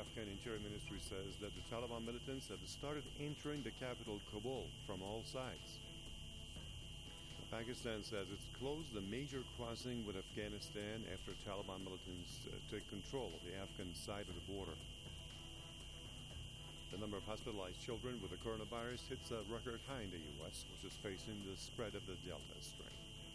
Afghan Interior Ministry says that the Taliban militants have started entering the capital, Kabul, from all sides. Pakistan says it's closed the major crossing with Afghanistan after Taliban militants took control of the Afghan side of the border. The number of hospitalized children with the coronavirus hits a record high in the U.S., which is facing the spread of the Delta strain.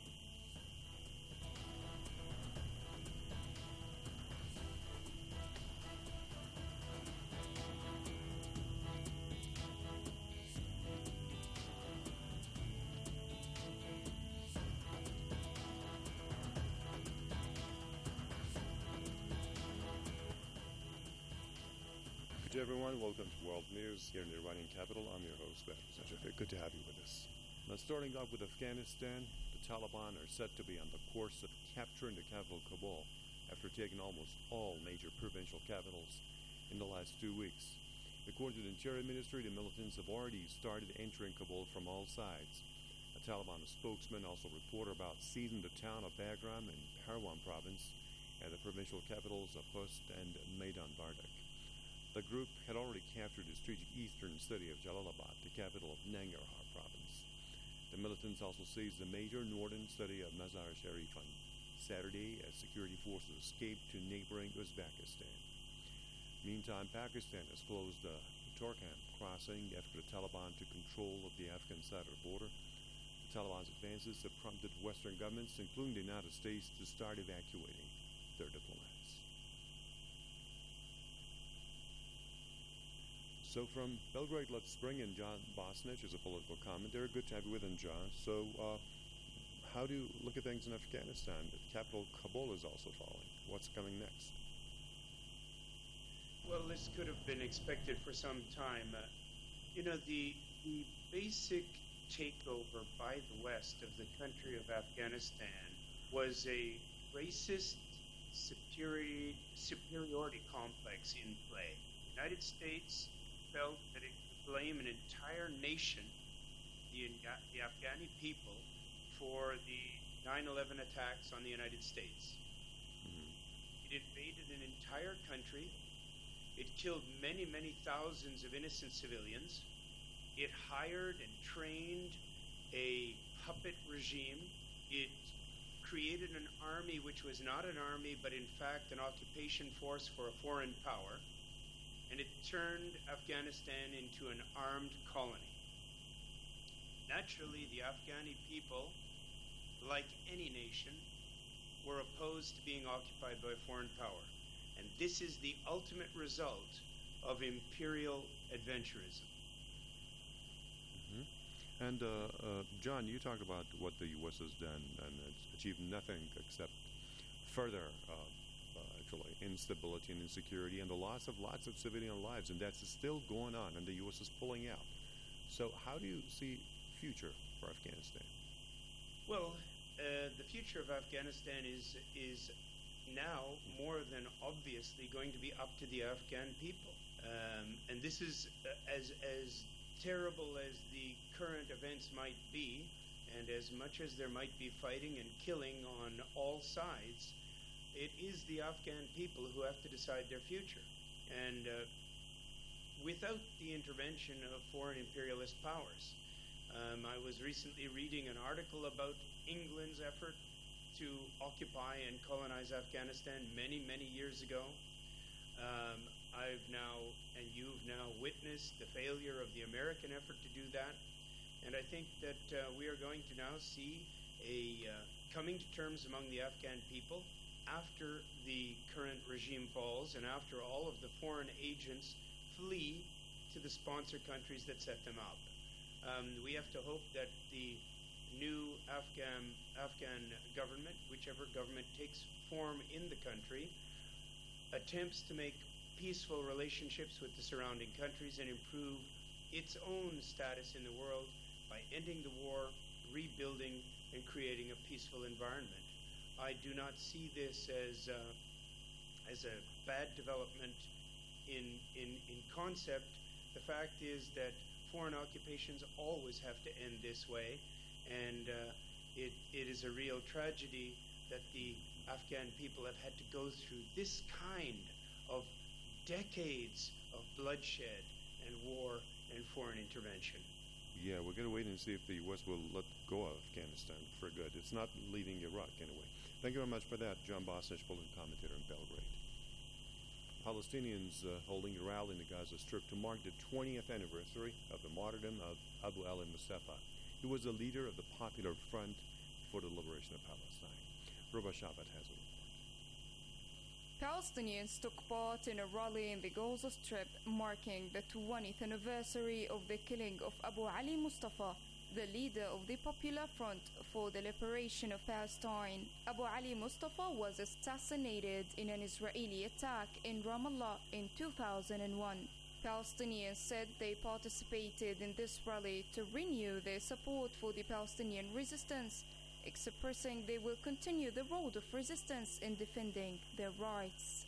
Good day, everyone. Welcome to World News here in the Iranian capital. I'm your host, Behrouz Shafik. Good to have you with us. Now, starting off with Afghanistan, the Taliban are said to be on the course of capturing the capital, Kabul, after taking almost all major provincial capitals in the last 2 weeks. According to the Interior Ministry, the militants have already started entering Kabul from all sides. A Taliban spokesman also reported about seizing the town of Bagram in Parwan province and the provincial capitals of Khost and Maidan Vardak. The group had already captured the strategic eastern city of Jalalabad, the capital of Nangarhar province. The militants also seized the major northern city of Mazar-e-Sharif on Saturday as security forces escaped to neighboring Uzbekistan. Meantime, Pakistan has closed the Torkham crossing after the Taliban took control of the Afghan side of the border. The Taliban's advances have prompted Western governments, including the United States, to start evacuating their diplomats. So from Belgrade, let's bring in John Bosnich as a political commentator. Good to have you with him, John. So how do you look at things in Afghanistan? The capital, Kabul, is also falling. What's coming next? Well, this could have been expected for some time. The basic takeover by the West of the country of Afghanistan was a racist superiority complex in play. The United States felt that it could blame an entire nation, the Afghani people, for the 9/11 attacks on the United States. Mm-hmm. It invaded an entire country. It killed many, many thousands of innocent civilians. It hired and trained a puppet regime. It created an army which was not an army, but in fact an occupation force for a foreign power. And it turned Afghanistan into an armed colony. Naturally, the Afghani people, like any nation, were opposed to being occupied by a foreign power. And this is the ultimate result of imperial adventurism. Mm-hmm. And John, you talked about what the U.S. has done, and it's achieved nothing except further instability and insecurity and the loss of lots of civilian lives, and that's still going on, and the U.S. is pulling out. So how do you see future for Afghanistan? Well, the future of Afghanistan is now more than obviously going to be up to the Afghan people. And this is as terrible as the current events might be, and as much as there might be fighting and killing on all sides, it is the Afghan people who have to decide their future. And without the intervention of foreign imperialist powers, I was recently reading an article about England's effort to occupy and colonize Afghanistan many, many years ago. I've now, and you've now witnessed the failure of the American effort to do that. And I think that we are going to now see a coming to terms among the Afghan people after the current regime falls and after all of the foreign agents flee to the sponsor countries that set them up. We have to hope that the new Afghan government, whichever government takes form in the country, attempts to make peaceful relationships with the surrounding countries and improve its own status in the world by ending the war, rebuilding, and creating a peaceful environment. I do not see this as a bad development in concept. The fact is that foreign occupations always have to end this way, and it is a real tragedy that the Afghan people have had to go through this kind of decades of bloodshed and war and foreign intervention. Yeah, we're going to wait and see if the U.S. will let go of Afghanistan for good. It's not leaving Iraq anyway. Thank you very much for that, John Bosnich, political commentator in Belgrade. Palestinians holding a rally in the Gaza Strip to mark the 20th anniversary of the martyrdom of Abu Ali Mustafa. He was the leader of the Popular Front for the Liberation of Palestine. Ruba Shabat has a report. Palestinians took part in a rally in the Gaza Strip marking the 20th anniversary of the killing of Abu Ali Mustafa, the leader of the Popular Front for the Liberation of Palestine. Abu Ali Mustafa was assassinated in an Israeli attack in Ramallah in 2001. Palestinians said they participated in this rally to renew their support for the Palestinian resistance, expressing they will continue the road of resistance in defending their rights.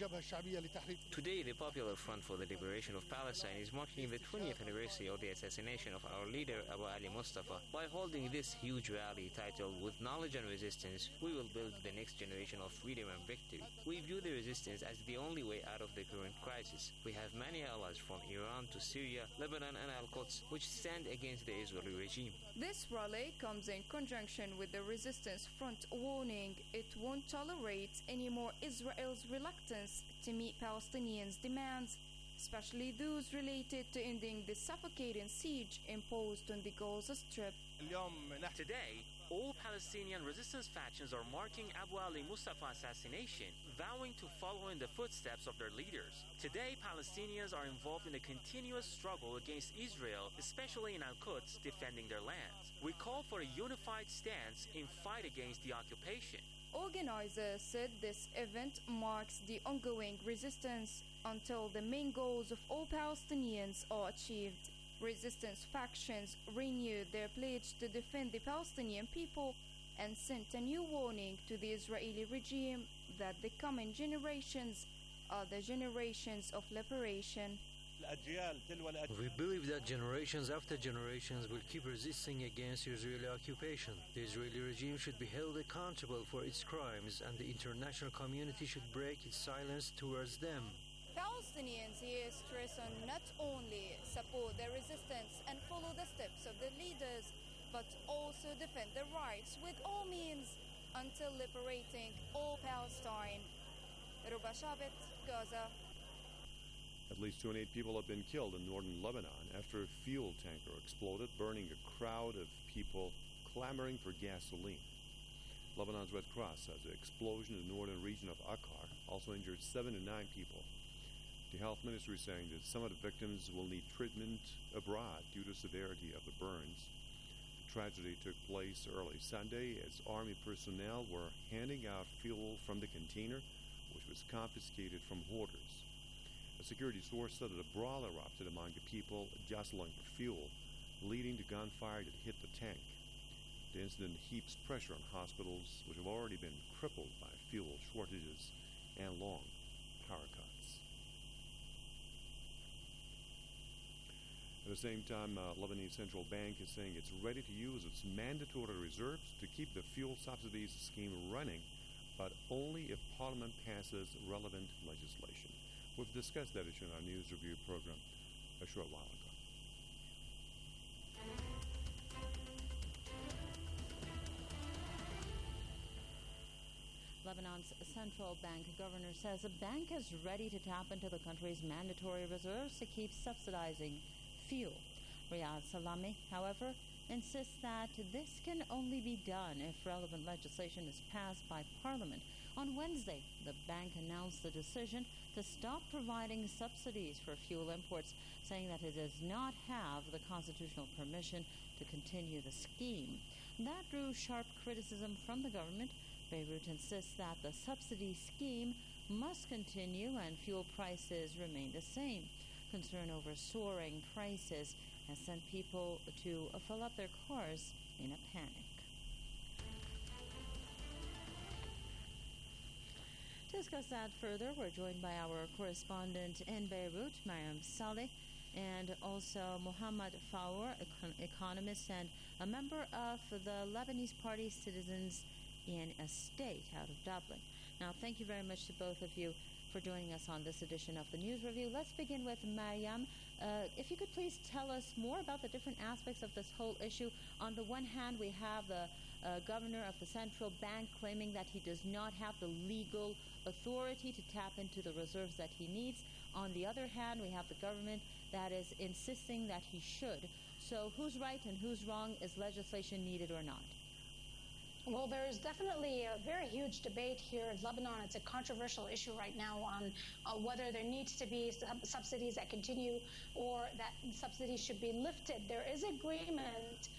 Today, the Popular Front for the Liberation of Palestine is marking the 20th anniversary of the assassination of our leader Abu Ali Mustafa. By holding this huge rally titled "With Knowledge and Resistance, we will build the next generation of freedom and victory." We view the resistance as the only way out of the current crisis. We have many allies from Iran to Syria, Lebanon and Al-Quds, which stand against the Israeli regime. This rally comes in conjunction with the Resistance Front warning it won't tolerate any more Israel's reluctance to meet Palestinians' demands, especially those related to ending the suffocating siege imposed on the Gaza Strip. Today, all Palestinian resistance factions are marking Abu Ali Mustafa assassination, vowing to follow in the footsteps of their leaders. Today, Palestinians are involved in a continuous struggle against Israel, especially in Al-Quds, defending their lands. We call for a unified stance in fight against the occupation. Organizers said this event marks the ongoing resistance until the main goals of all Palestinians are achieved. Resistance factions renewed their pledge to defend the Palestinian people and sent a new warning to the Israeli regime that the coming generations are the generations of liberation. We believe that generations after generations will keep resisting against Israeli occupation. The Israeli regime should be held accountable for its crimes, and the international community should break its silence towards them. Palestinians here stress on not only support their resistance and follow the steps of their leaders, but also defend their rights with all means until liberating all Palestine. Ruba Shabit, Gaza. At least 28 people have been killed in northern Lebanon after a fuel tanker exploded, burning a crowd of people clamoring for gasoline. Lebanon's Red Cross says the explosion in the northern region of Akkar also injured 7 to 9 people. The health ministry is saying that some of the victims will need treatment abroad due to severity of the burns. The tragedy took place early Sunday as Army personnel were handing out fuel from the container, which was confiscated from hoarders. A security source said that a brawl erupted among the people jostling for fuel, leading to gunfire that hit the tank. The incident heaps pressure on hospitals, which have already been crippled by fuel shortages and long power cuts. At the same time, Lebanese Central Bank is saying it's ready to use its mandatory reserves to keep the fuel subsidies scheme running, but only if Parliament passes relevant legislation. We've discussed that issue in our news review program a short while ago. Lebanon's central bank governor says the bank is ready to tap into the country's mandatory reserves to keep subsidizing fuel. Riyad Salami, however, insists that this can only be done if relevant legislation is passed by Parliament. On Wednesday, the bank announced the decision to stop providing subsidies for fuel imports, saying that it does not have the constitutional permission to continue the scheme. That drew sharp criticism from the government. Beirut insists that the subsidy scheme must continue and fuel prices remain the same. Concern over soaring prices has sent people to fill up their cars in a panic. To discuss that further, we're joined by our correspondent in Beirut, Mariam Saleh, and also Muhammad Faour, economist and a member of the Lebanese Party Citizens in a State out of Dublin. Now, thank you very much to both of you for joining us on this edition of the News Review. Let's begin with Mariam. If you could please tell us more about the different aspects of this whole issue. On the one hand, we have the governor of the central bank claiming that he does not have the legal authority to tap into the reserves that he needs. On the other hand, we have the government that is insisting that he should. So who's right and who's wrong? Is legislation needed or not? Well, there is definitely a very huge debate here in Lebanon. It's a controversial issue right now on whether there needs to be subsidies that continue or that subsidies should be lifted. There is agreement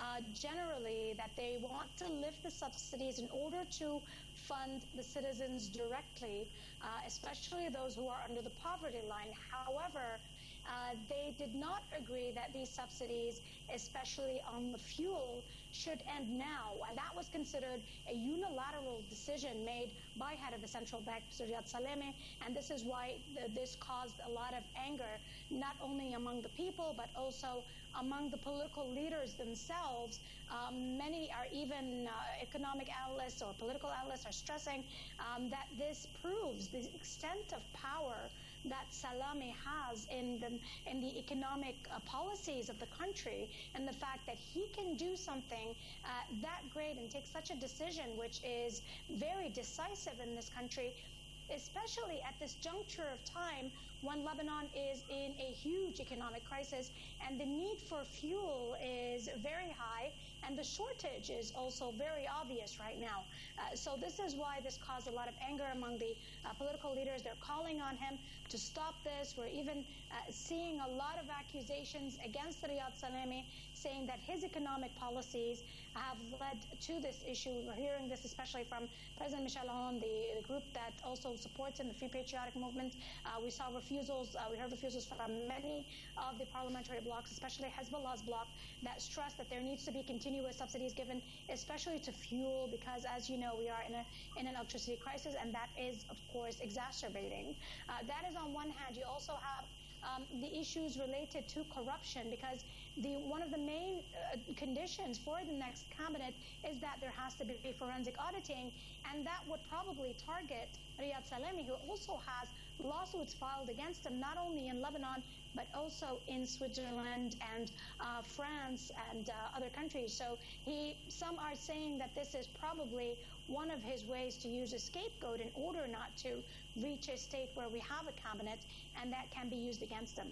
generally that they want to lift the subsidies in order to fund the citizens directly, especially those who are under the poverty line. However, they did not agree that these subsidies, especially on the fuel, should end now. And that was considered a unilateral decision made by head of the central bank, Riyad Salameh. And this is why this caused a lot of anger, not only among the people, but also among the political leaders themselves. Many are even economic analysts or political analysts are stressing that this proves the extent of power that Salameh has in the economic policies of the country, and the fact that he can do something that great and take such a decision which is very decisive in this country, especially at this juncture of time when Lebanon is in a huge economic crisis and the need for fuel is very high and the shortage is also very obvious right now. So this is why this caused a lot of anger among the political leaders. They're calling on him to stop this. We're even seeing a lot of accusations against Riyad Salameh, saying that his economic policies have led to this issue. We're hearing this especially from President Michel Aoun, the group that also supports him, the Free Patriotic Movement. We saw refusals. We heard refusals from many of the parliamentary blocs, especially Hezbollah's bloc, that stress that there needs to be continuous subsidies given, especially to fuel, because as you know, we are in an electricity crisis, and that is, of course, exacerbating. That is on one hand. You also have the issues related to corruption, because one of the main conditions for the next cabinet is that there has to be forensic auditing, and that would probably target Riyad Salameh, who also has lawsuits filed against him, not only in Lebanon, but also in Switzerland and France and other countries. So some are saying that this is probably one of his ways to use a scapegoat in order not to reach a state where we have a cabinet, and that can be used against him.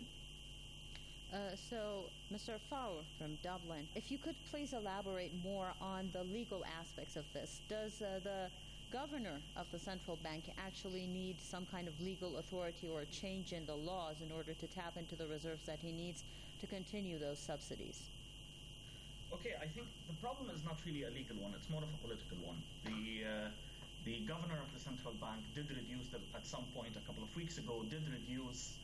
So, Mr. Faour from Dublin, if you could please elaborate more on the legal aspects of this. Does the governor of the central bank actually need some kind of legal authority or a change in the laws in order to tap into the reserves that he needs to continue those subsidies? Okay, I think the problem is not really a legal one. It's more of a political one. The governor of the central bank did reduce, at some point a couple of weeks ago, did reduce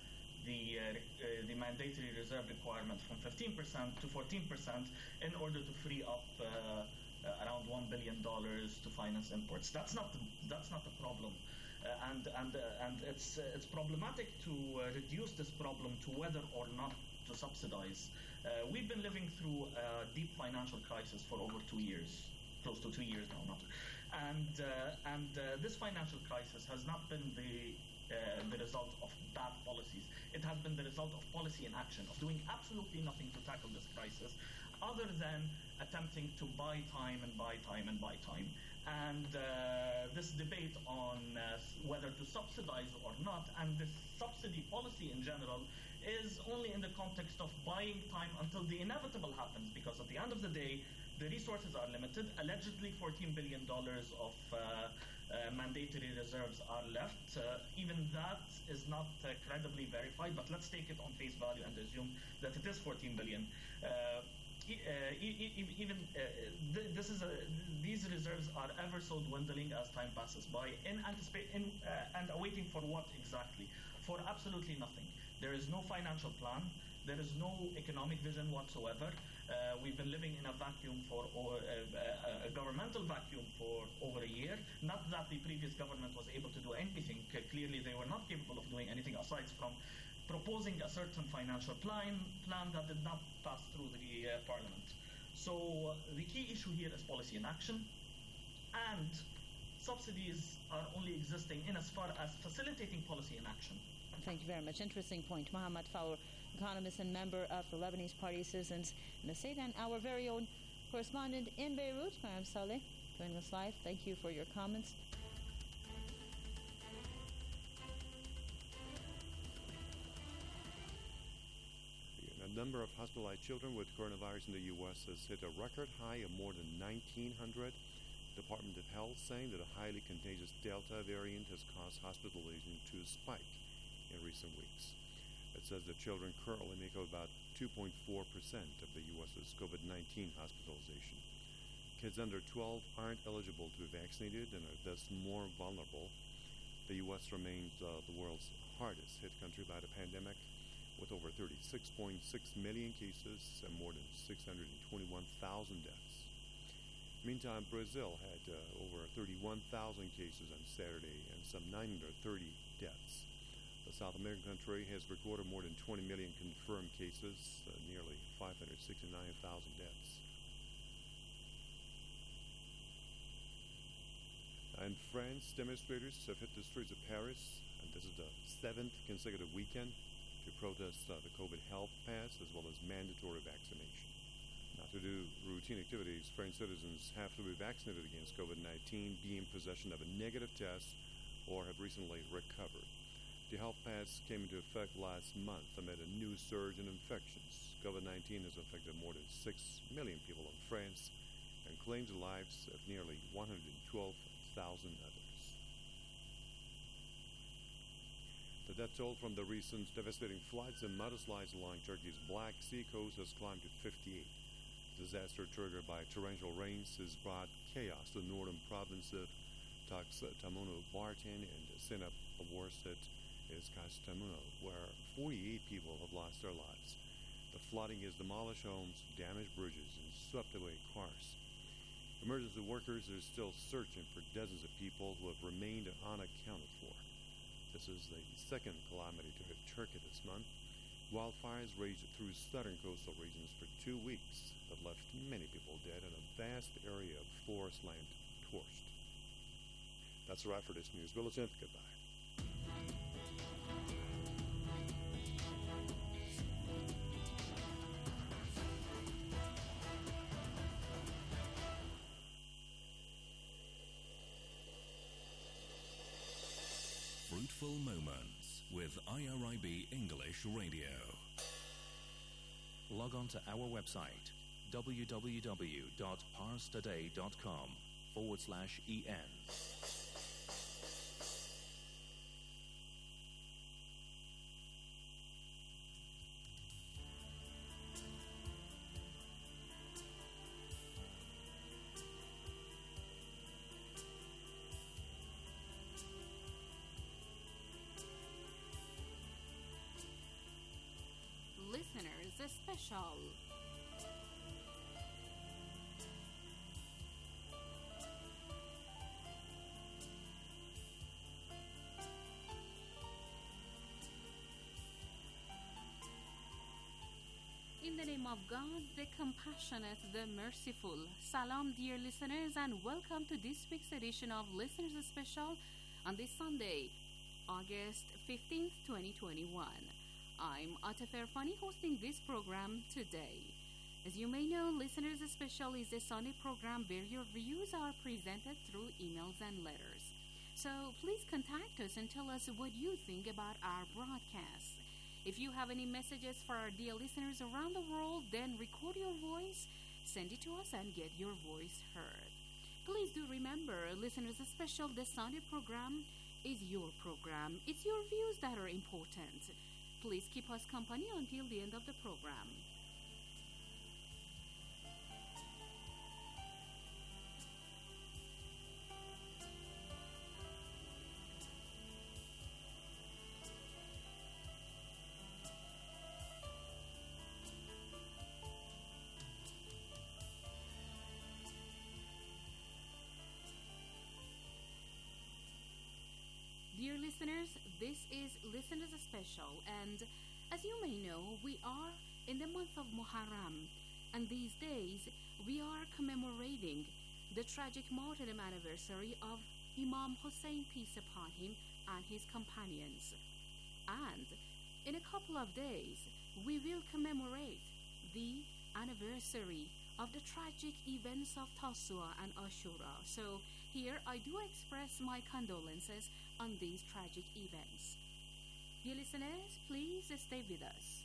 the mandatory reserve requirement from 15% to 14% in order to free up around $1 billion to finance imports. That's not the problem, and it's problematic to reduce this problem to whether or not to subsidize. We've been living through a deep financial crisis for over 2 years, close to 2 years now, and this financial crisis has not been the result of bad policies. It has been the result of policy inaction, of doing absolutely nothing to tackle this crisis, other than attempting to buy time and buy time and buy time. And this debate on whether to subsidize or not, and the subsidy policy in general, is only in the context of buying time until the inevitable happens, because at the end of the day, the resources are limited. Allegedly, $14 billion of mandatory reserves are left. Even that is not credibly verified, but let's take it on face value and assume that it is $14 billion. These reserves are ever so dwindling as time passes by, and awaiting for what exactly? For absolutely nothing. There is no financial plan. There is no economic vision whatsoever. We've been living in a vacuum a governmental vacuum for over a year. Not that the previous government was able to do anything. Clearly, they were not capable of doing anything aside from proposing a certain financial plan that did not pass through the parliament. So the key issue here is policy inaction, and subsidies are only existing in as far as facilitating policy inaction. Thank you very much. Interesting point. Mohammed Fawr, economist and member of the Lebanese Party Citizens in the State, and our very own correspondent in Beirut, Mariam Saleh, joining us live. Thank you for your comments. The number of hospitalized children with coronavirus in the U.S. has hit a record high of more than 1,900. Department of Health saying that a highly contagious Delta variant has caused hospitalization to spike in recent weeks. It says that children currently make up about 2.4% of the U.S.'s COVID-19 hospitalization. Kids under 12 aren't eligible to be vaccinated and are thus more vulnerable. The U.S. remains the world's hardest hit country by the pandemic, with over 36.6 million cases and more than 621,000 deaths. Meantime, Brazil had over 31,000 cases on Saturday and some 930 deaths. The South American country has recorded more than 20 million confirmed cases, nearly 569,000 deaths. In France, demonstrators have hit the streets of Paris, and this is the 7th consecutive weekend, to protest the COVID health pass as well as mandatory vaccination. Now, to do routine activities, French citizens have to be vaccinated against COVID-19, be in possession of a negative test, or have recently recovered. The health pass came into effect last month amid a new surge in infections. COVID-19 has affected more than 6 million people in France and claimed the lives of nearly 112,000 others. The death toll from the recent devastating floods and mudslides along Turkey's Black Sea coast has climbed to 58. Disaster triggered by torrential rains has brought chaos to the northern province of Kastamonu, Bartın, and Sinop. The worst hit is Kastamonu, where 48 people have lost their lives. The flooding has demolished homes, damaged bridges, and swept away cars. Emergency workers are still searching for dozens of people who have remained unaccounted for. This is the second calamity to hit Turkey this month. Wildfires raged through southern coastal regions for 2 weeks that left many people dead and a vast area of forest land torched. That's a wrap for this news bulletin. Goodbye. Fruitful Moments with IRIB English Radio. Log on to our website www.parstoday.com/en. Listeners Special. In the name of God, the compassionate, the merciful. Salam, dear listeners, and welcome to this week's edition of Listeners Special on this Sunday, August 15th, 2021. I'm Atif Erfani hosting this program today. As you may know, Listeners Special is a Sunday program where your views are presented through emails and letters. So please contact us and tell us what you think about our broadcasts. If you have any messages for our dear listeners around the world, then record your voice, send it to us, and get your voice heard. Please do remember, Listeners Special, the Sunday program is your program. It's your views that are important. Please keep us company until the end of the program. Dear listeners, this is Listeners Special, and as you may know, we are in the month of Muharram, and these days we are commemorating the tragic martyrdom anniversary of Imam Hussein, peace upon him, and his companions. And in a couple of days, we will commemorate the anniversary of the tragic events of Tasu'a and Ashura. So here I do express my condolences on these tragic events. Dear listeners, please stay with us.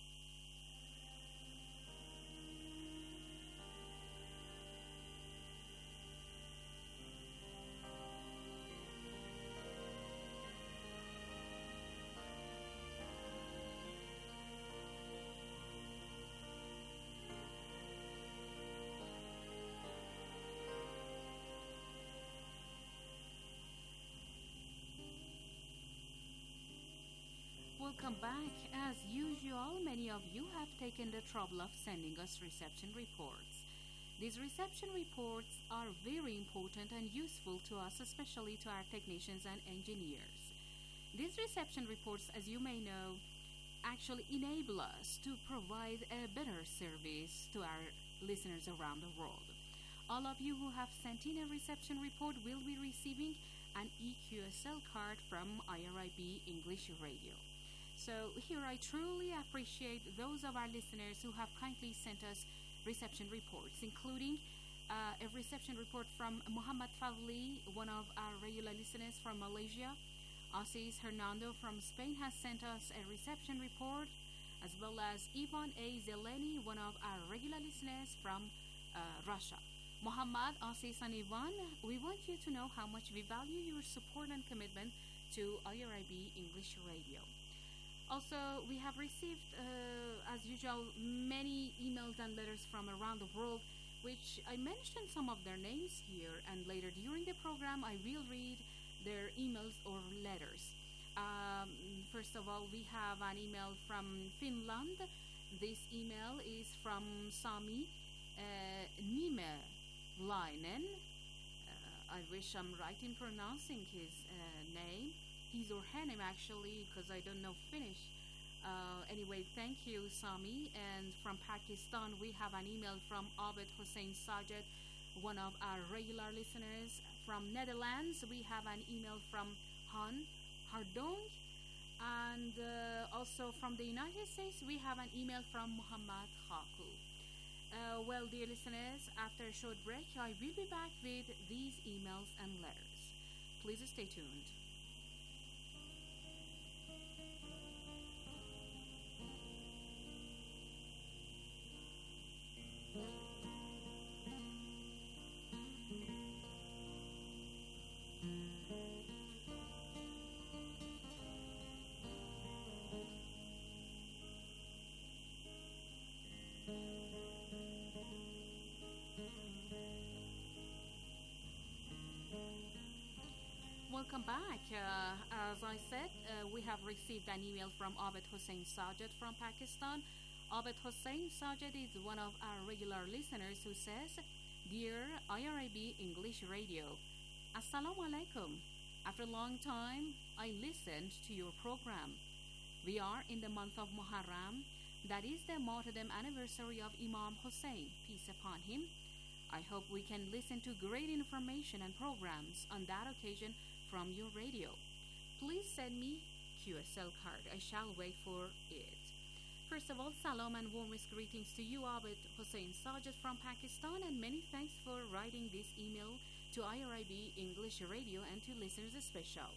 Welcome back. As usual, many of you have taken the trouble of sending us reception reports. These reception reports are very important and useful to us, especially to our technicians and engineers. These reception reports, as you may know, actually enable us to provide a better service to our listeners around the world. All of you who have sent in a reception report will be receiving an EQSL card from IRIB English Radio. So here I truly appreciate those of our listeners who have kindly sent us reception reports, including a reception report from Muhammad Fadli, one of our regular listeners from Malaysia. Asis Hernando from Spain has sent us a reception report, as well as Ivan A. Zeleni, one of our regular listeners from Russia. Muhammad, Asis, and Ivan, we want you to know how much we value your support and commitment to IRIB English Radio. Also, we have received, as usual, many emails and letters from around the world, which I mentioned some of their names here, and later during the program I will read their emails or letters. First of all, we have an email from Finland. This email is from Sami Nimelainen. I wish I'm right in pronouncing his name. His or her name, actually, because I don't know Finnish. Anyway, thank you, Sami. And from Pakistan, we have an email from Abed Hussein Sajed, one of our regular listeners. From Netherlands, we have an email from Han Hardong. And also from the United States, we have an email from Muhammad Khaku. Well, dear listeners, after a short break, I will be back with these emails and letters. Please stay tuned. Welcome back. As I said, we have received an email from Abed Hussein Sajed from Pakistan. Abed Hussein Sajed is one of our regular listeners who says, Dear IRIB English Radio, Assalamu alaikum. After a long time, I listened to your program. We are in the month of Muharram, that is the martyrdom anniversary of Imam Hussein, peace upon him. I hope we can listen to great information and programs on that occasion from your radio. Please send me QSL card. I shall wait for it. First of all, salam and warmest greetings to you, Abed Hussein Sajed from Pakistan, and many thanks for writing this email to IRIB English Radio and to listeners special.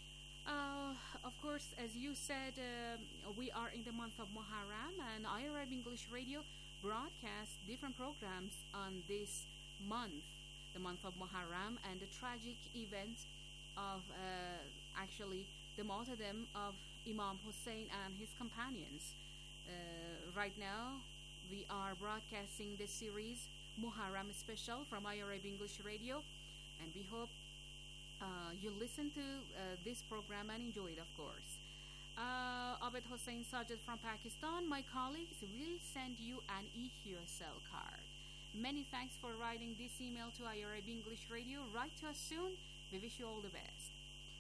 Of course, as you said, we are in the month of Muharram, and IRIB English Radio broadcasts different programs on this month, the month of Muharram, and the tragic events of actually the martyrdom of Imam Hussein and his companions. Right now, we are broadcasting the series Muharram Special from IRIB English Radio, and we hope you listen to this program and enjoy it, of course. Abed Hussein Sajed from Pakistan, my colleagues will send you an EQSL card. Many thanks for writing this email to IRIB English Radio. Write to us soon. We wish you all the best.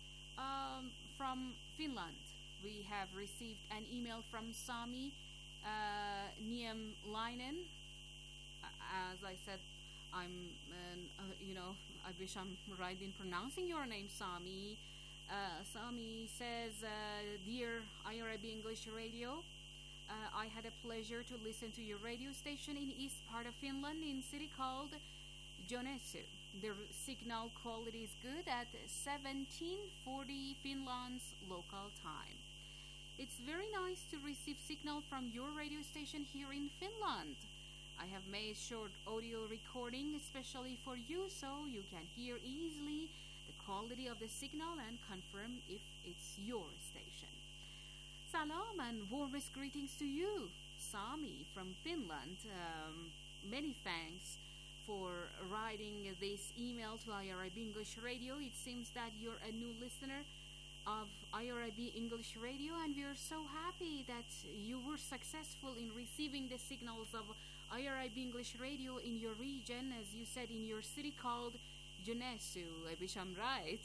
From Finland, we have received an email from Sami Niemelainen. As I said, I wish I'm right in pronouncing your name, Sami. Sami says, Dear IRIB English Radio, I had a pleasure to listen to your radio station in east part of Finland in city called Joensuu. The signal quality is good at 1740 Finland's local time. It's very nice to receive signal from your radio station here in Finland. I have made short audio recording especially for you so you can hear easily the quality of the signal and confirm if it's your station. Salam and warmest greetings to you, Sami from Finland. Many thanks for writing this email to IRIB English Radio. It seems that you're a new listener of IRIB English Radio, and we are so happy that you were successful in receiving the signals of IRIB English Radio in your region, as you said, in your city called Joensuu. I wish I'm right.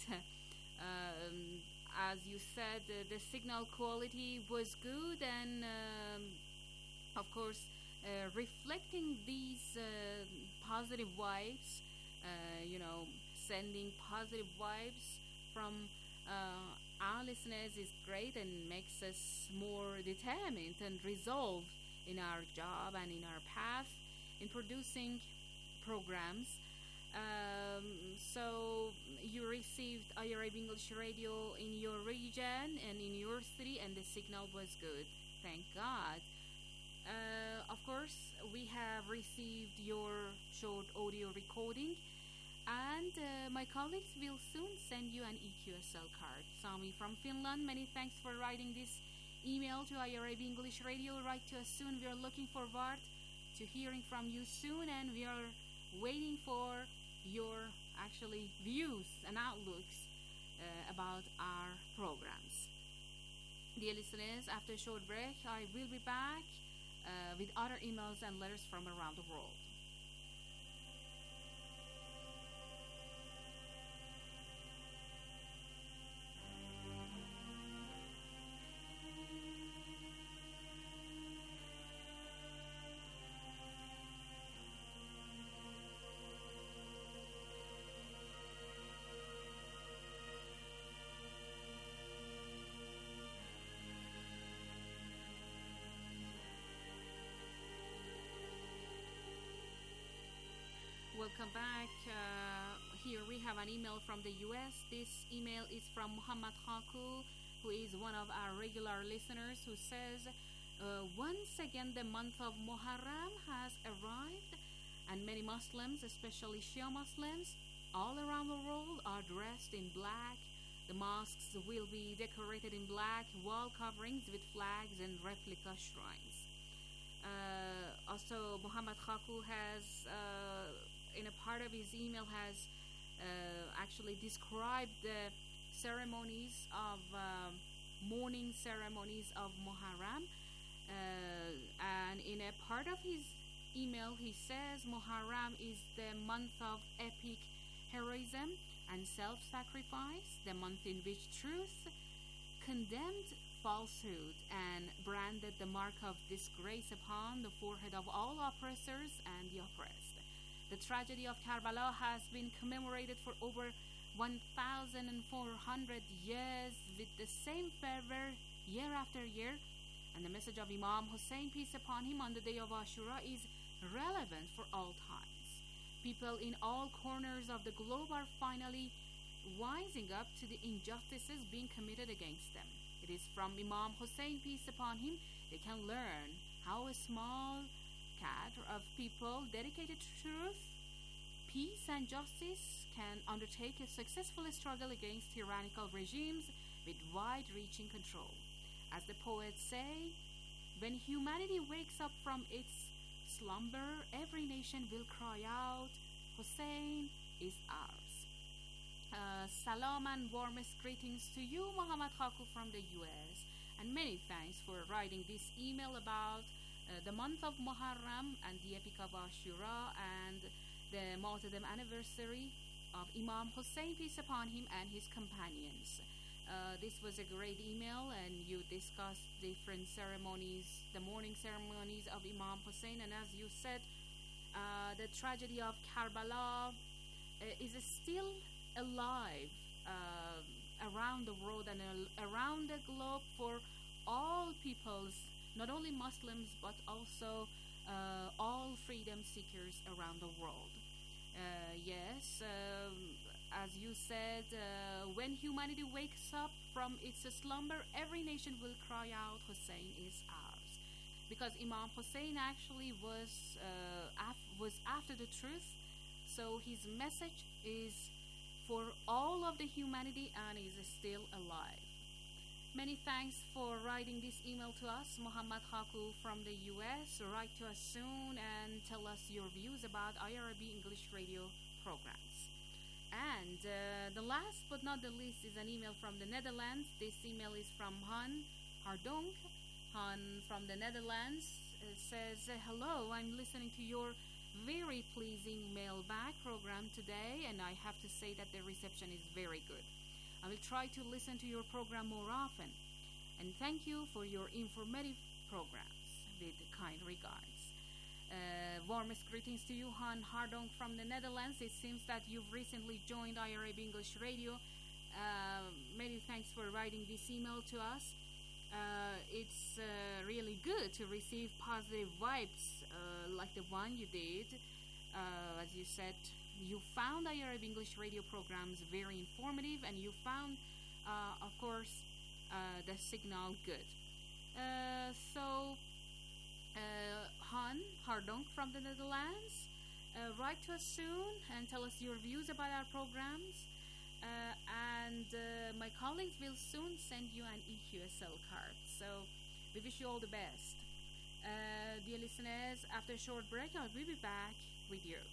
As you said, the signal quality was good, and of course, reflecting these positive vibes, sending positive vibes from our listeners is great and makes us more determined and resolved in our job and in our path in producing programs. So you received IRIB English Radio in your region and in your city, and the signal was good. Thank God. Of course, we have received your short audio recording, and my colleagues will soon send you an EQSL card. Sami from Finland, many thanks for writing this email to IRIB English Radio. Write to us soon. We are looking forward to hearing from you soon, and we are waiting for your views and outlooks about our programs. Dear listeners, after a short break, I will be back with other emails and letters from around the world. Welcome back. Here we have an email from the US. This email is from Muhammad Haku, who is one of our regular listeners, who says, once again the month of Muharram has arrived, and many Muslims, especially Shia Muslims, all around the world are dressed in black. The mosques will be decorated in black, wall coverings with flags and replica shrines. Also, Muhammad Haku has in a part of his email has actually described the ceremonies of mourning ceremonies of Muharram, and in a part of his email he says Muharram is the month of epic heroism and self-sacrifice, the month in which truth condemned falsehood and branded the mark of disgrace upon the forehead of all oppressors and the oppressed. The tragedy of Karbala has been commemorated for over 1,400 years with the same fervor year after year, and the message of Imam Hussein, peace upon him, on the day of Ashura is relevant for all times. People in all corners of the globe are finally wising up to the injustices being committed against them. It is from Imam Hussein, peace upon him, they can learn how a small cadre of people dedicated to truth, peace, and justice can undertake a successful struggle against tyrannical regimes with wide-reaching control. As the poets say, when humanity wakes up from its slumber, every nation will cry out, Hussein is ours. Salam and warmest greetings to you, Muhammad Haku from the US, and many thanks for writing this email about the month of Muharram and the Epic of Ashura and the martyrdom anniversary of Imam Hussein, peace upon him, and his companions. This was a great email, and you discussed different ceremonies, the mourning ceremonies of Imam Hussein, and as you said, the tragedy of Karbala is still alive around the world and around the globe for all peoples, not only Muslims but also all freedom seekers around the world. Yes, as you said, when humanity wakes up from its slumber, every nation will cry out, Hussein is ours. Because Imam Hussein actually was after the truth, so his message is for all of the humanity and is still alive. Many thanks for writing this email to us, Muhammad Haku from the US. Write to us soon and tell us your views about IRB English radio programs. And the last but not the least is an email from the Netherlands. This email is from Han Hardonk. Han from the Netherlands says, hello, I'm listening to your very pleasing mailbag program today, and I have to say that the reception is very good. I will try to listen to your program more often, and thank you for your informative programs. With kind regards. Warmest greetings to you, Han Hardonk from the Netherlands. It seems that you've recently joined IRB English Radio. Many thanks for writing this email to us. It's really good to receive positive vibes like the one you did. As you said, you found IRB English radio programs very informative, and you found, of course, the signal good. Han Hardonk from the Netherlands, write to us soon and tell us your views about our programs. And my colleagues will soon send you an EQSL card. So we wish you all the best. Dear listeners, after a short break, I will be back with you.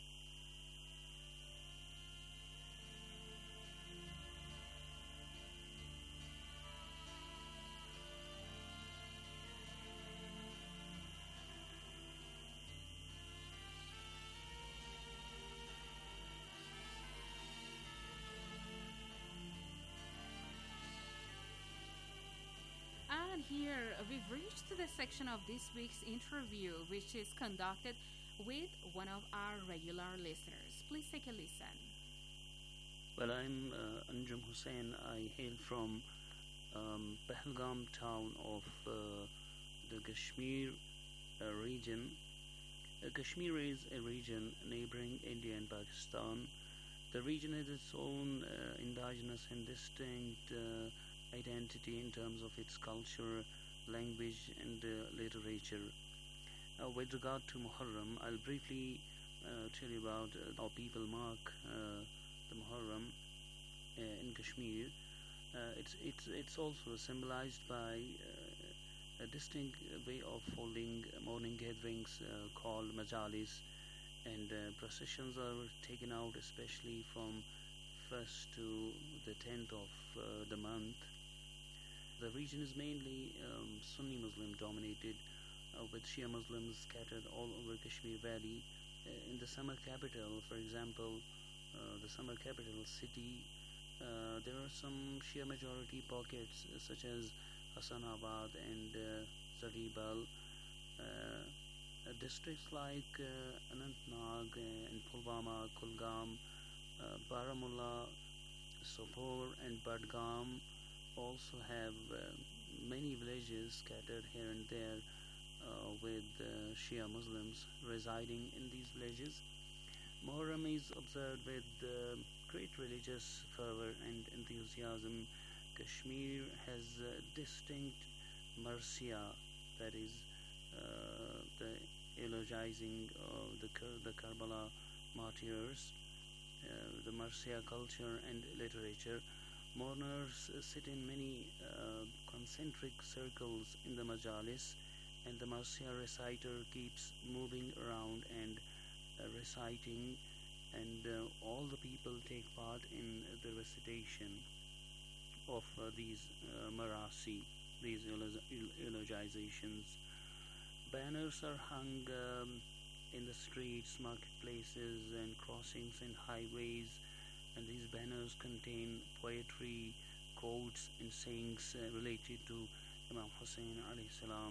And here we've reached to the section of this week's interview, which is conducted with one of our regular listeners. Please take a listen. Well, I'm Anjum Hussain. I hail from Pahalgam town of the Kashmir region. Kashmir is a region neighboring India and Pakistan. The region has its own indigenous and distinct identity in terms of its culture, language and literature. With regard to Muharram, I'll briefly tell you about how people mark the Muharram in Kashmir. It's also symbolized by a distinct way of holding morning gatherings called majalis, and processions are taken out especially from 1st to the 10th of the month. The region is mainly Sunni Muslim dominated, with Shia Muslims scattered all over Kashmir Valley. In the summer capital, for example, the summer capital city, there are some Shia majority pockets such as Hassanabad and Zaribal. Districts like Anantnag and Pulwama, Kulgam, Baramulla, Sopore and Badgam also have many villages scattered here and there with Shia Muslims residing in these villages. Muharram is observed with great religious fervor and enthusiasm. Kashmir has distinct marsiya, that is the eulogizing of the Karbala martyrs, the marsiya culture and literature. Mourners sit in many concentric circles in the majalis, and the marsiya reciter keeps moving around and reciting, and all the people take part in the recitation of these marasi, these eulogizations. Banners are hung in the streets, marketplaces and crossings and highways, and these banners contain poetry, quotes and sayings related to Imam Hussain alayhi salam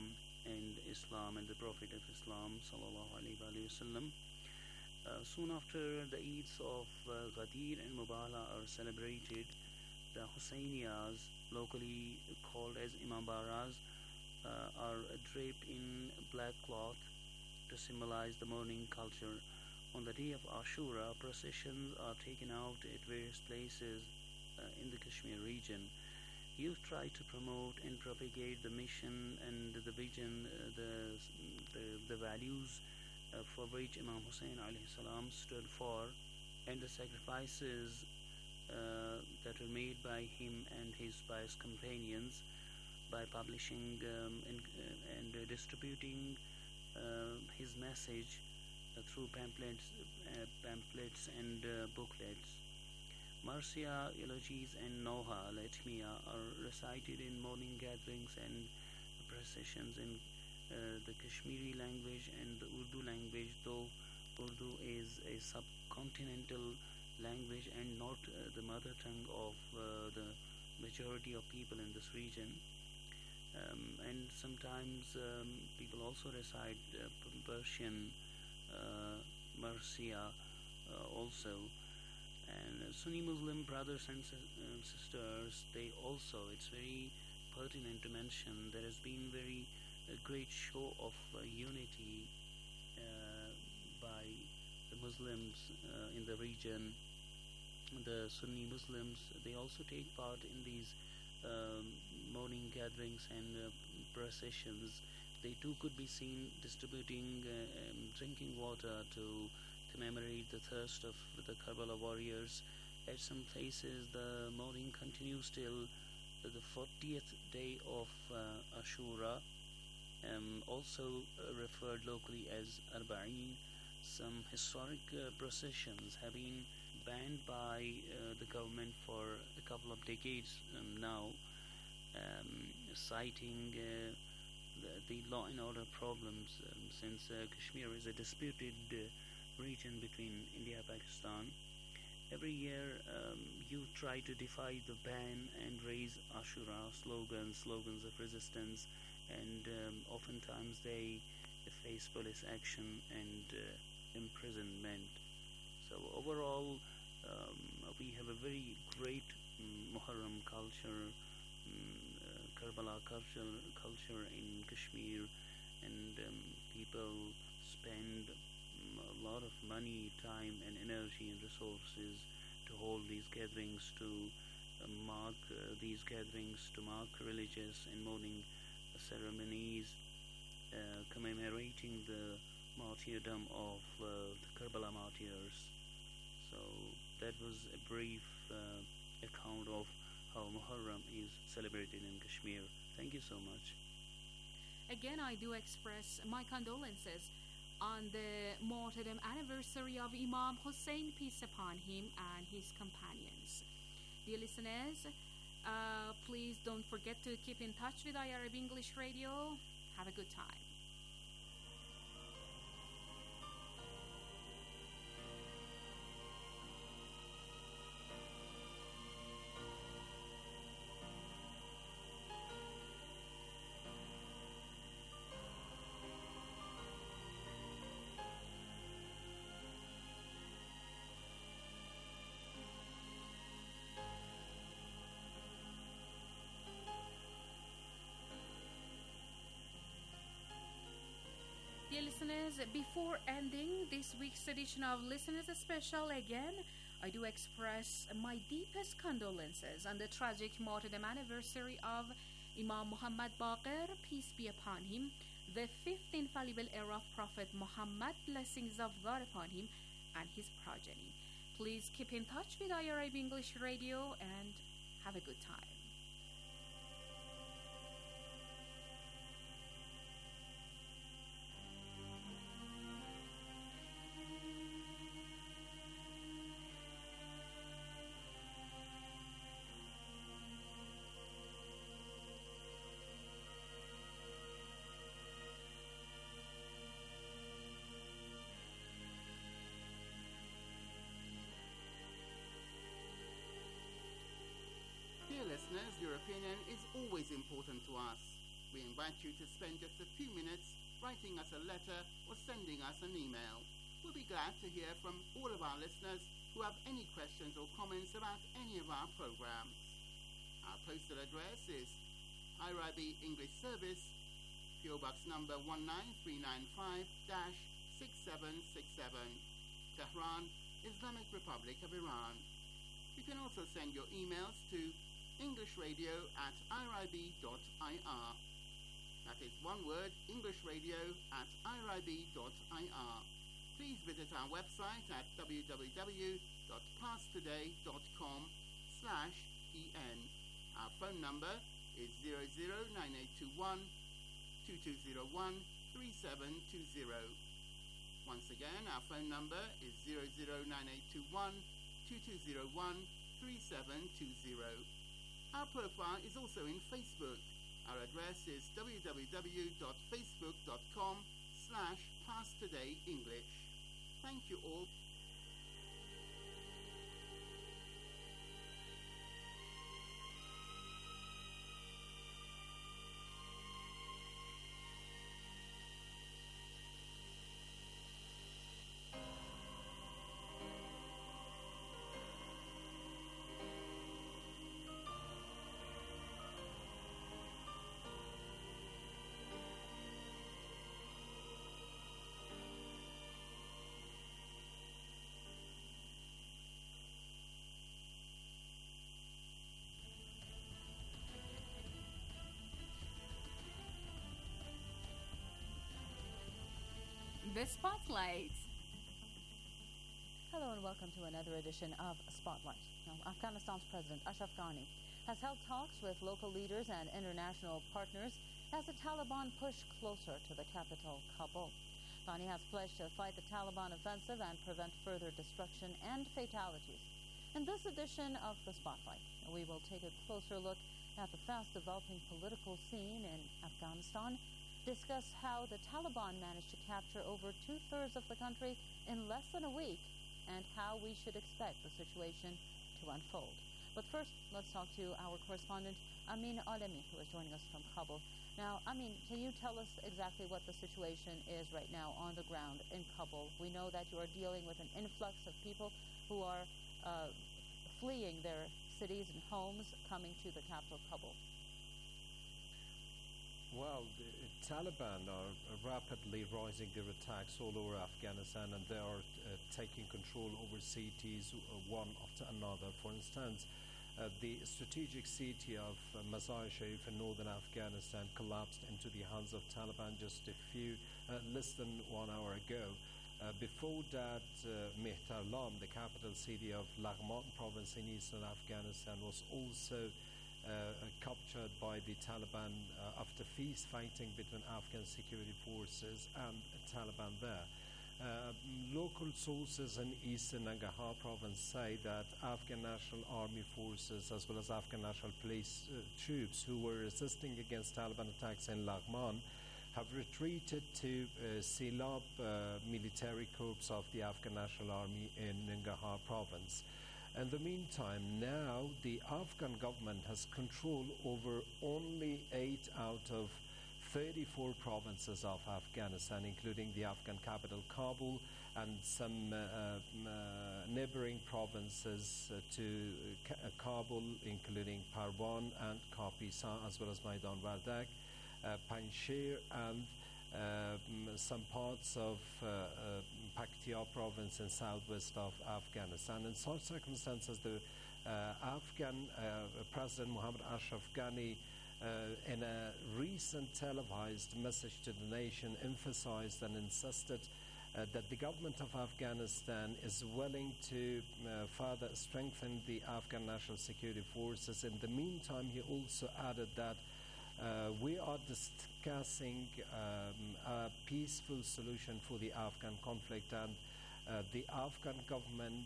and Islam and the Prophet of Islam sallallahu alaihi wasallam. Soon after the Eids of Ghadir and Mubala are celebrated, the Hussainiyas, locally called as Imambaras, are draped in black cloth to symbolize the mourning culture. On the day of Ashura, processions are taken out at various places in the Kashmir region. Youth try to promote and propagate the mission and the vision, the values for which Imam Hussain alayhi salam stood for, and the sacrifices that were made by him and his pious companions by publishing and distributing his message through pamphlets and booklets. Marsia, eulogies, and Noha, Latmiya are recited in morning gatherings and processions in the Kashmiri language and the Urdu language, though Urdu is a subcontinental language and not the mother tongue of the majority of people in this region. And sometimes people also recite Persian Marsia also. And Sunni Muslim brothers and sisters, they also, it's very pertinent to mention, there has been very great show of unity by the Muslims in the region. The Sunni Muslims, they also take part in these morning gatherings and processions. They too could be seen distributing drinking water to commemorate the thirst of the Karbala warriors. At some places the mourning continues till the 40th day of Ashura, also referred locally as Arba'in. Some historic processions have been banned by the government for a couple of decades now, citing the law and order problems since Kashmir is a disputed region between India and Pakistan. Every year you try to defy the ban and raise Ashura slogans of resistance, and oftentimes they face police action and imprisonment. So overall we have a very great Muharram culture, Karbala culture in Kashmir, and people spend a lot of money, time and energy and resources to hold these gatherings, to mark these gatherings, to mark religious and mourning ceremonies commemorating the martyrdom of the Karbala martyrs. So that was a brief account of how Muharram is celebrated in Kashmir. Thank you so much. Again, I do express my condolences on the martyrdom anniversary of Imam Hussain, peace upon him, and his companions. Dear listeners, please don't forget to keep in touch with IRIB English Radio. Have a good time. Dear listeners, before ending this week's edition of Listeners Special again, I do express my deepest condolences on the tragic martyrdom anniversary of Imam Muhammad Baqir, peace be upon him, the fifth infallible heir of Prophet Muhammad, blessings of God upon him and his progeny. Please keep in touch with IRIB English Radio and have a good time. Dear listeners, your opinion is always important to us. We invite you to spend just a few minutes writing us a letter or sending us an email. We'll be glad to hear from all of our listeners who have any questions or comments about any of our programs. Our postal address is IRIB English Service, PO Box number 19395-6767, Tehran, Islamic Republic of Iran. You can also send your emails to englishradio@irib.ir. That is one word, englishradio@irib.ir. Please visit our website at www.passtoday.com/en. Our phone number is 009821 2201 3720. Once again, our phone number is 009821 2201 3720. Our profile is also in Facebook. Our address is www.facebook.com/PassTodayEnglish. Thank you all. The Spotlight. Hello and welcome to another edition of Spotlight. Now, Afghanistan's President Ashraf Ghani has held talks with local leaders and international partners as the Taliban push closer to the capital, Kabul. Ghani has pledged to fight the Taliban offensive and prevent further destruction and fatalities. In this edition of the Spotlight, we will take a closer look at the fast-developing political scene in Afghanistan, discuss how the Taliban managed to capture over two-thirds of the country in less than a week, and how we should expect the situation to unfold. But first, let's talk to our correspondent, Amin Alemi, who is joining us from Kabul. Now, Amin, can you tell us exactly what the situation is right now on the ground in Kabul? We know that you are dealing with an influx of people who are fleeing their cities and homes, coming to the capital, Kabul. Well, the Taliban are rapidly rising their attacks all over Afghanistan, and they are taking control over cities one after another. For instance, the strategic city of Mazar-e-Sharif in northern Afghanistan collapsed into the hands of Taliban just less than 1 hour ago. Before that, Mehtarlam, the capital city of Laghman province in eastern Afghanistan, was also captured by the Taliban after fierce fighting between Afghan security forces and Taliban there. Local sources in eastern Nangarhar province say that Afghan National Army forces as well as Afghan National Police troops who were resisting against Taliban attacks in Laghman have retreated to Silab military corps of the Afghan National Army in Nangarhar province. In the meantime, now the Afghan government has control over only 8 out of 34 provinces of Afghanistan, including the Afghan capital Kabul and some neighboring provinces to Kabul, including Parwan and Kapisa, as well as Maidan Wardak, Panjshir, and some parts of Paktia province in southwest of Afghanistan. In such circumstances, the Afghan President Mohammad Ashraf Ghani, in a recent televised message to the nation, emphasized and insisted that the government of Afghanistan is willing to further strengthen the Afghan National Security Forces. In the meantime, he also added that we are discussing a peaceful solution for the Afghan conflict, and the Afghan government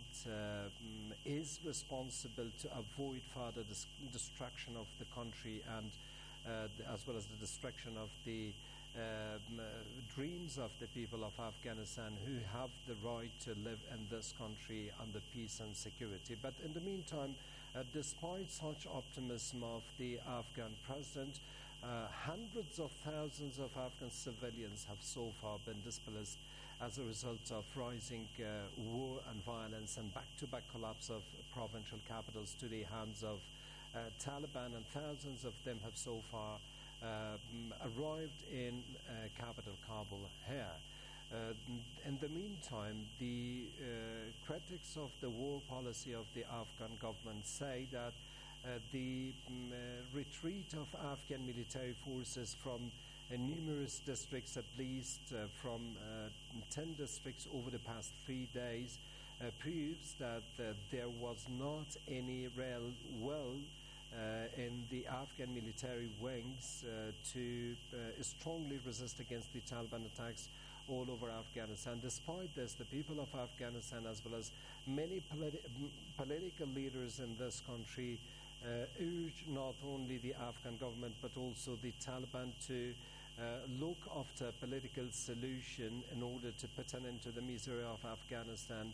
is responsible to avoid further destruction of the country and as well as the destruction of the dreams of the people of Afghanistan who have the right to live in this country under peace and security. But in the meantime, despite such optimism of the Afghan president, Hundreds of thousands of Afghan civilians have so far been displaced as a result of rising war and violence and back-to-back collapse of provincial capitals to the hands of Taliban, and thousands of them have so far arrived in capital Kabul here. In the meantime, the critics of the war policy of the Afghan government say that the retreat of Afghan military forces from numerous districts, at least from 10 districts over the past 3 days, proves that there was not any real will in the Afghan military wings to strongly resist against the Taliban attacks all over Afghanistan. Despite this, the people of Afghanistan, as well as many political leaders in this country, urge not only the Afghan government but also the Taliban to look after a political solution in order to put an end to the misery of Afghanistan.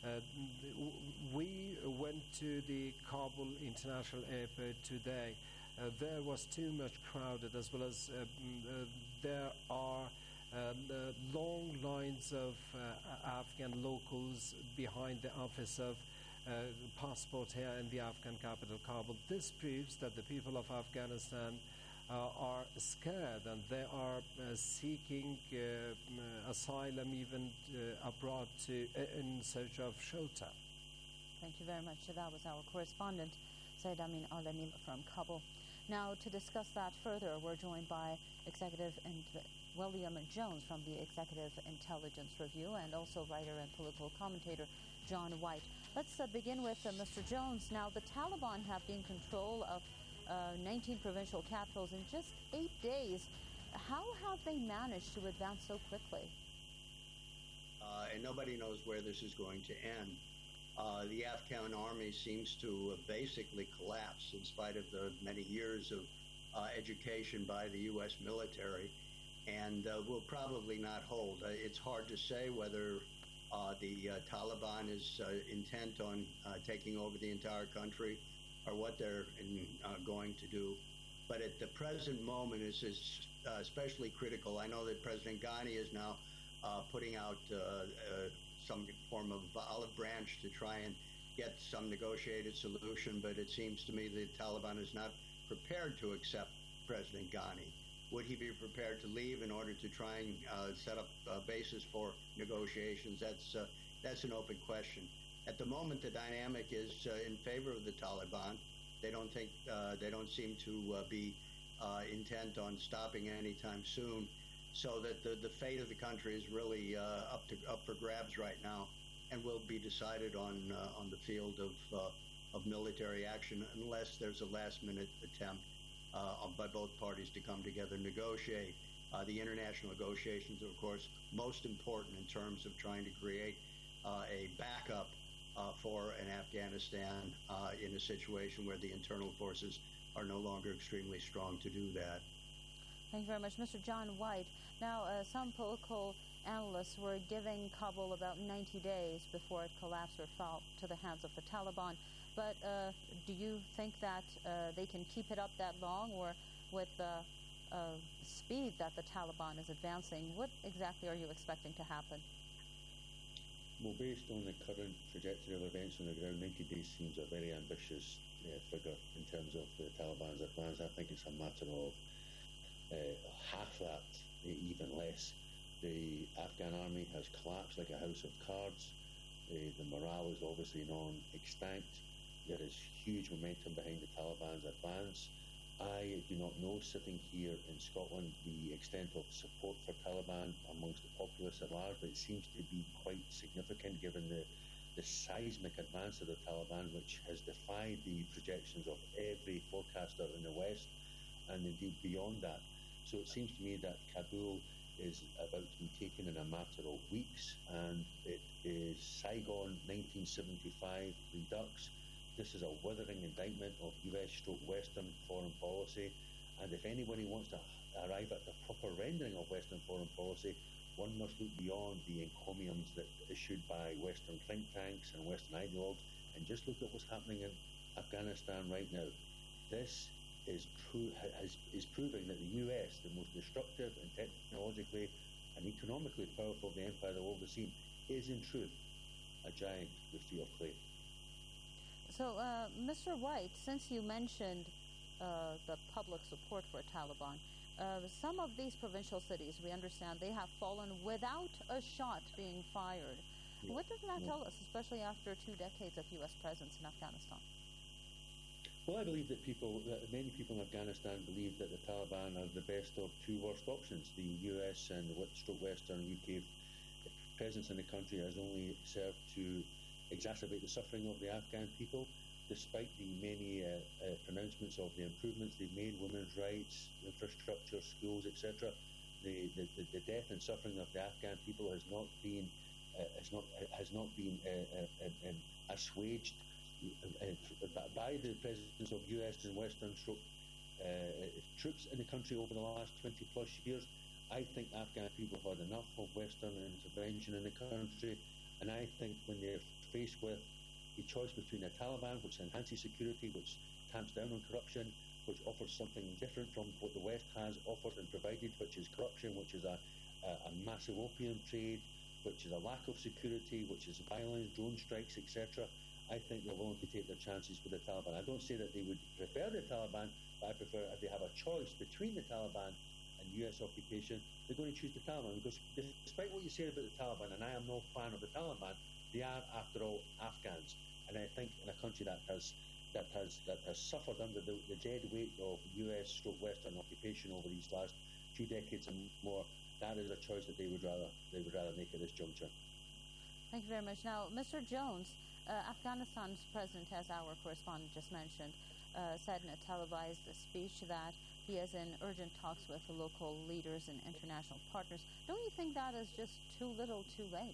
We went to the Kabul International Airport today. There was too much crowded, as well as there are long lines of Afghan locals behind the office of passport here in the Afghan capital, Kabul. This proves that the people of Afghanistan are scared, and they are seeking asylum even abroad in search of shelter. Thank you very much. That was our correspondent, Said Amin Alamil from Kabul. Now, to discuss that further, we're joined by William Jones from the Executive Intelligence Review, and also writer and political commentator John White. Let's begin with Mr. Jones. Now, the Taliban have been in control of 19 provincial capitals in just 8 days. How have they managed to advance so quickly? And nobody knows where this is going to end. The Afghan army seems to have basically collapsed in spite of the many years of education by the U.S. military, and will probably not hold. It's hard to say whether the Taliban is intent on taking over the entire country or what they're going to do. But at the present moment, it's especially critical. I know that President Ghani is now putting out some form of olive branch to try and get some negotiated solution, but it seems to me the Taliban is not prepared to accept President Ghani. Would he be prepared to leave in order to try and set up a basis for negotiations? That's an open question. At the moment, the dynamic is in favor of the Taliban. They don't seem to be intent on stopping anytime soon. So that the fate of the country is really up for grabs right now, and will be decided on the field of military action, unless there's a last-minute attempt by both parties to come together and negotiate. The international negotiations are, of course, most important in terms of trying to create a backup for an Afghanistan in a situation where the internal forces are no longer extremely strong to do that. Thank you very much. Mr. John White, now some political analysts were giving Kabul about 90 days before it collapsed or fell to the hands of the Taliban. But do you think that they can keep it up that long, or with the speed that the Taliban is advancing, what exactly are you expecting to happen? Well, based on the current trajectory of events on the ground, 90 days seems a very ambitious figure in terms of the Taliban's advance. I think it's a matter of half that, even less. The Afghan army has collapsed like a house of cards. The morale is obviously non-extinct. There is huge momentum behind the Taliban's advance. I do not know, sitting here in Scotland, the extent of support for Taliban amongst the populace at large, but it seems to be quite significant given the seismic advance of the Taliban, which has defied the projections of every forecaster in the West, and indeed beyond that. So it seems to me that Kabul is about to be taken in a matter of weeks, and it is Saigon 1975 redux. This is a withering indictment of US/Western foreign policy, and if anybody wants to arrive at the proper rendering of Western foreign policy, one must look beyond the encomiums that issued by Western think tanks and Western ideologues, and just look at what's happening in Afghanistan right now. This is proving that the US, the most destructive and technologically and economically powerful of the empire the world has seen, is in truth a giant with feet of clay. So, Mr. White, since you mentioned the public support for Taliban, some of these provincial cities, we understand, they have fallen without a shot being fired. Yeah. What does that tell us, especially after 2 decades of U.S. presence in Afghanistan? Well, I believe that many people in Afghanistan believe that the Taliban are the best of 2 worst options. The US and the Western UK presence in the country has only served to exacerbate the suffering of the Afghan people, despite the many pronouncements of the improvements they've made, women's rights, infrastructure, schools, etc. The death and suffering of the Afghan people has not been assuaged by the presence of US and Western troops in the country over the last 20 plus years. I think Afghan people have had enough of Western intervention in the country, and I think when they're faced with a choice between the Taliban, which enhances security, which tamps down on corruption, which offers something different from what the West has offered and provided, which is corruption, which is a massive opium trade, which is a lack of security, which is violence, drone strikes, etc. I think they're willing to take their chances with the Taliban. I don't say that they would prefer the Taliban, but I prefer if they have a choice between the Taliban and US occupation, they're going to choose the Taliban, because despite what you say about the Taliban, and I am no fan of the Taliban, they are, after all, Afghans. And I think in a country that has suffered under the dead weight of US/Western occupation over these last 2 decades and more, that is a choice that they would rather make at this juncture. Thank you very much. Now, Mr. Jones, Afghanistan's president, as our correspondent just mentioned, said in a televised speech that he is in urgent talks with the local leaders and international partners. Don't you think that is just too little, too late?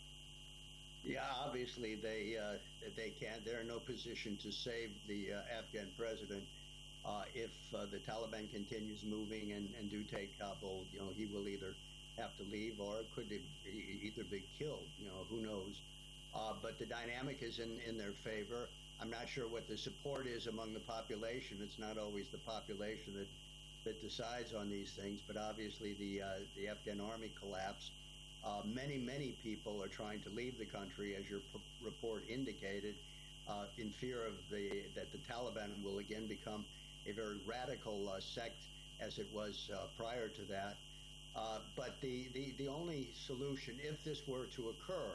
Yeah, obviously they can't. They're in no position to save the Afghan president. If the Taliban continues moving and do take Kabul, he will either have to leave or could either be killed. Who knows? But the dynamic is in their favor. I'm not sure what the support is among the population. It's not always the population that decides on these things, but obviously the Afghan army collapsed. Many people are trying to leave the country, as your report indicated, in fear of that the Taliban will again become a very radical sect as it was prior to that. But the only solution, if this were to occur,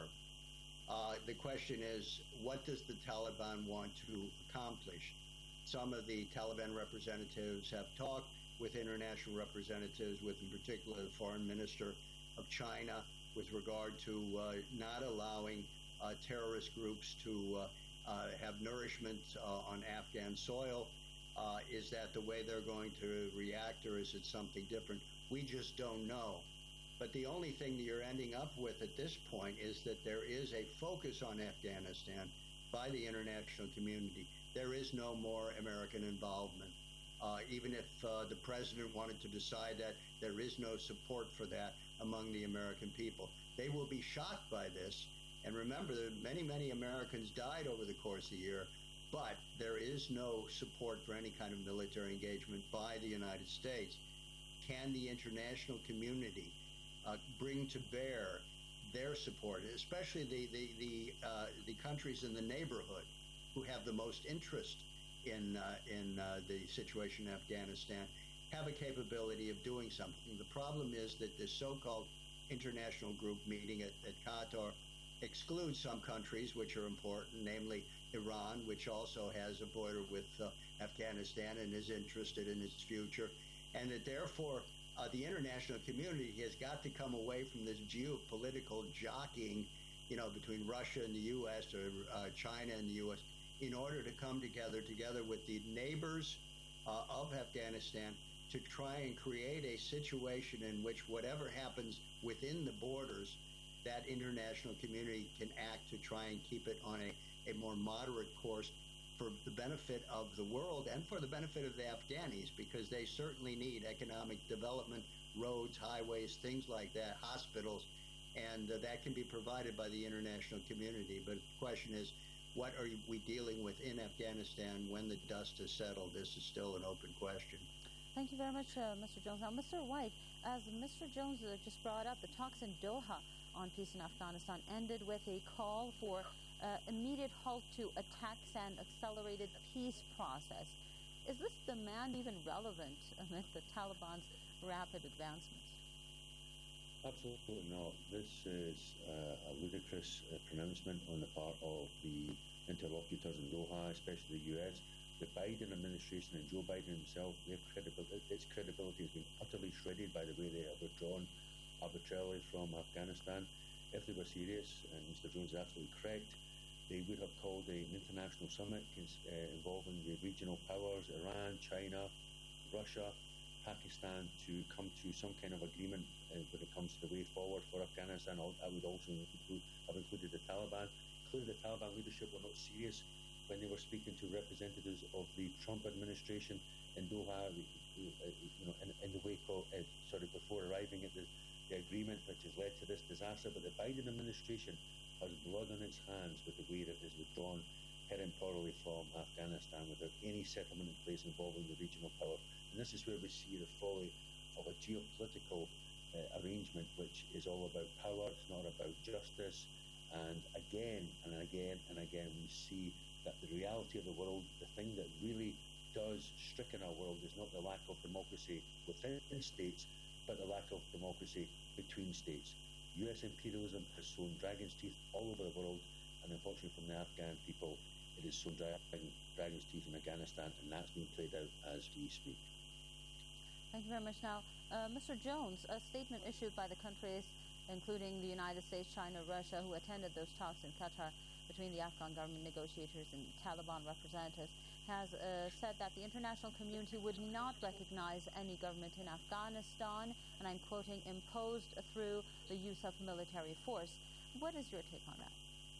the question is, what does the Taliban want to accomplish? Some of the Taliban representatives have talked with international representatives, with in particular the foreign minister of China, with regard to not allowing terrorist groups to have nourishment on Afghan soil. Is that the way they're going to react, or is it something different? We just don't know. But the only thing that you're ending up with at this point is that there is a focus on Afghanistan by the international community. There is no more American involvement. Even if the president wanted to decide that, there is no support for that among the American people. They will be shocked by this. And remember that many Americans died over the course of the year, but there is no support for any kind of military engagement by the United States. Can the international community bring to bear their support, especially the countries in the neighborhood who have the most interest in the situation in Afghanistan, have a capability of doing something? The problem is that this so-called international group meeting at Qatar excludes some countries which are important, namely Iran, which also has a border with Afghanistan and is interested in its future, and that therefore the international community has got to come away from this geopolitical jockeying, between Russia and the U.S. or China and the U.S. in order to come together with the neighbors of Afghanistan to try and create a situation in which whatever happens within the borders, that international community can act to try and keep it on a more moderate course for the benefit of the world and for the benefit of the Afghanis, because they certainly need economic development, roads, highways, things like that, hospitals, and that can be provided by the international community. But the question is, what are we dealing with in Afghanistan when the dust has settled? This is still an open question. Thank you very much, Mr. Jones. Now, Mr. White, as Mr. Jones just brought up, the talks in Doha on peace in Afghanistan ended with a call for immediate halt to attacks and accelerated peace process. Is this demand even relevant amid the Taliban's rapid advancements? Absolutely not. This is a ludicrous pronouncement on the part of the interlocutors in Doha, especially the US. The Biden administration and Joe Biden himself, its credibility has been utterly shredded by the way they have withdrawn arbitrarily from Afghanistan. If they were serious, and Mr. Jones is absolutely correct, they would have called an international summit involving the regional powers, Iran, China, Russia, Pakistan, to come to some kind of agreement when it comes to the way forward for Afghanistan. I would also have included the Taliban. Clearly the Taliban leadership were not serious when they were speaking to representatives of the Trump administration in Doha, in the wake of, before arriving at the agreement which has led to this disaster. But the Biden administration has blood on its hands with the way that it has withdrawn peremptorily from Afghanistan without any settlement in place involving the regional power. And this is where we see the folly of a geopolitical arrangement which is all about power, it's not about justice. And again and again and again we see that the reality of the world, the thing that really does stricken our world is not the lack of democracy within states, but the lack of democracy between states. US imperialism has sown dragon's teeth all over the world, and unfortunately from the Afghan people, it is sown dragon's teeth in Afghanistan, and that's being played out as we speak. Thank you very much. Now, Mr. Jones, a statement issued by the countries, including the United States, China, Russia, who attended those talks in Qatar between the Afghan government negotiators and Taliban representatives, has said that the international community would not recognize any government in Afghanistan, and I'm quoting, imposed through the use of military force. What is your take on that?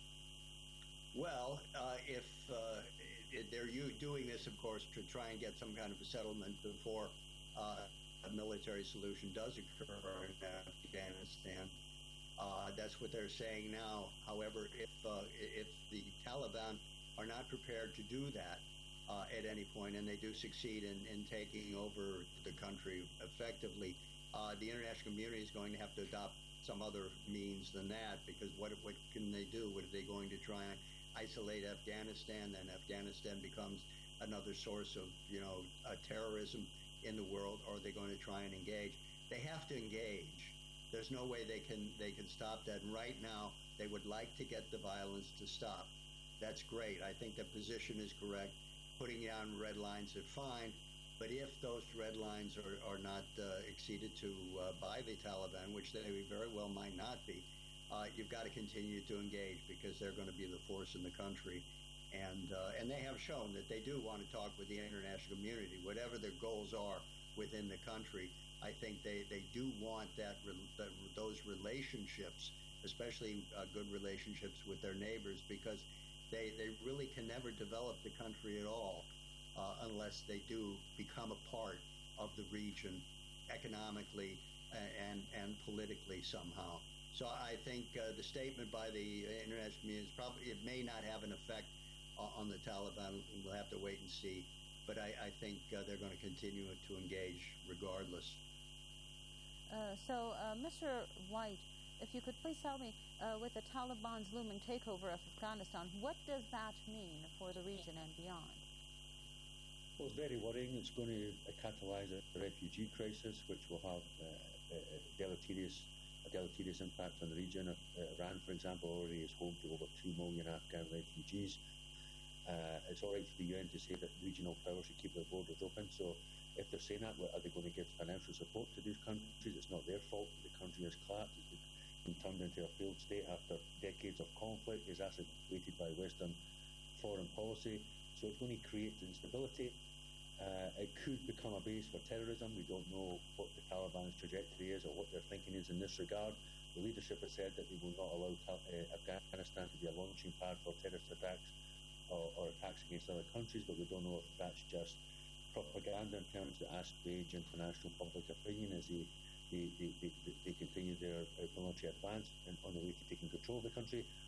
Well, if they're doing this, of course, to try and get some kind of a settlement before a military solution does occur in Afghanistan. That's what they're saying now. However, if the Taliban are not prepared to do that at any point, and they do succeed in taking over the country effectively, the international community is going to have to adopt some other means than that, because what can they do? What are they going to try and isolate Afghanistan? Then Afghanistan becomes another source of terrorism in the world, or are they going to try and engage? They have to engage. There's no way they can stop that. And right now, they would like to get the violence to stop. That's great. I think the position is correct. Putting down red lines are fine, but if those red lines are not exceeded to by the Taliban, which they very well might not be, you've got to continue to engage, because they're going to be the force in the country. And they have shown that they do want to talk with the international community, whatever their goals are within the country. I think they do want those relationships, especially good relationships with their neighbors, because they really can never develop the country at all unless they do become a part of the region economically and politically somehow. So I think the statement by the international community it may not have an effect on the Taliban. We'll have to wait and see. But I think they're going to continue to engage regardless. Mr. White, if you could please tell me, with the Taliban's looming takeover of Afghanistan, what does that mean for the region and beyond? Well, it's very worrying. It's going to catalyse a refugee crisis, which will have a deleterious impact on the region. Iran, for example, already is home to over 2 million Afghan refugees. It's all right for the UN to say that regional powers should keep their borders open. So if they're saying that, are they going to give financial support to these countries? It's not their fault. The country has collapsed. It's been turned into a failed state after decades of conflict, is exacerbated by Western foreign policy. So it's going to create instability. It could become a base for terrorism. We don't know what the Taliban's trajectory is or what their thinking is in this regard. The leadership has said that they will not allow Afghanistan to be a launching pad for terrorist attacks or attacks against other countries, but we don't know if that's just propaganda in terms to assuage international public opinion as they continue their military advance and on the way to taking control of the country,